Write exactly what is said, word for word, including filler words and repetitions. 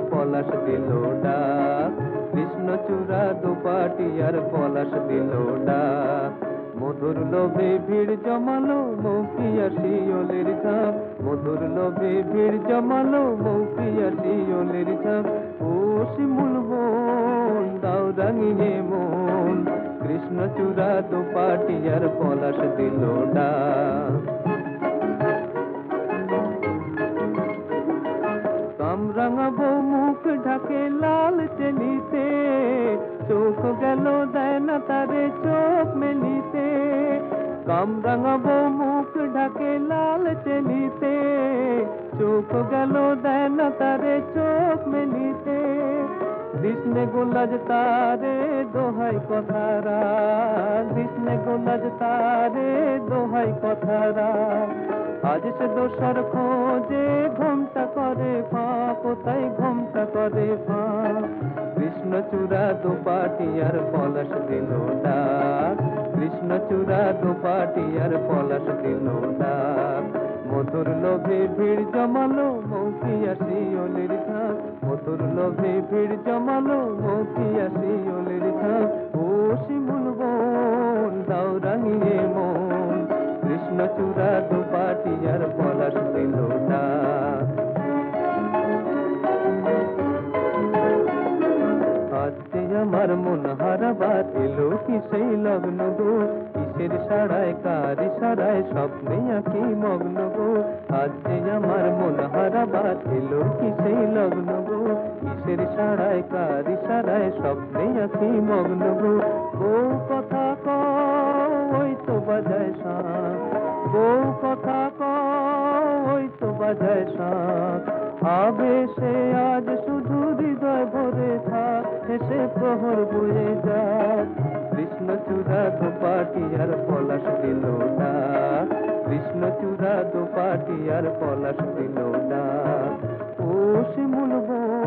পলাশ দিল ডাক, কৃষ্ণচূড়া দুপাটি আর পলাশ দিল ডাক। মধুর লোভে ভিড় জমালো মৌপিয়া শিওলের ঝাঁক, মধুর লোভে ভিড় জমালো মৌপিয়া শিওলের ঝাঁক। ও শিমুল বোন দাও রাঙিয়ে মন, কৃষ্ণচূড়া দুপাটি আর পলাশ দিল ডাক। কামরাঙাবো মুখ ঢাকে লাল চেলিতে, চোখ গেল দেয় না তারে চোখ মেলিতে। কামরাঙাবো মুখ ঢাকে লাল চেলিতে, চোখ গেল দেয় না তারে চোখ মেলিতে। কৃষ্ণে গোলাজ তারে দোহাই কথারা, কৃষ্ণে গোলাজ তারে দোহাই কথারা। আজ সে দোসর খোঁজে ঘোমটা করে ফাঁ, কোথায় ঘোমটা করে ফাঁ। কৃষ্ণচূড়া দুপাটি আর পলাশ দিল ডাক, কৃষ্ণচূড়া দুপাটি আর পলাশ দিল ডাক। মধুর লোভে ভিড় জমালো মৌপিয়া শিওলের ঝাঁক, মধুর লোভে ভিড় জমালো মৌপিয়া শিওলের ঝাঁক। ও শিমুল বোন দাও রাঙিয়ে মন, কৃষ্ণচূড়া দুপাটি আর পলাশ দিল ডাক। আজ যে আমার মন হারাবার এলো কি সেই লগ্ন গো, কিসের সারায় কার সারায় স্বপ্নে আঁকি মগ্ন গো। আজ যে আমার মন হারাবার এলো কি সেই লগ্ন গো, কিসের সারায় কার সারায় স্বপ্নে আঁকি মগ্ন গো। বউ কথা কই তো বাজায় শাঁখ, বউ কথা কই তো বাজায় শাঁখ। আবেশে আজ শুধু হৃদয় ভরে থাক, হেসে প্রহর বয়ে যাক। কৃষ্ণচূড়া দুপাটি আর পলাশ দিল ডাক, কৃষ্ণচূড়া দুপাটি আর পলাশ দিল ডাক। ও শিমুল বোন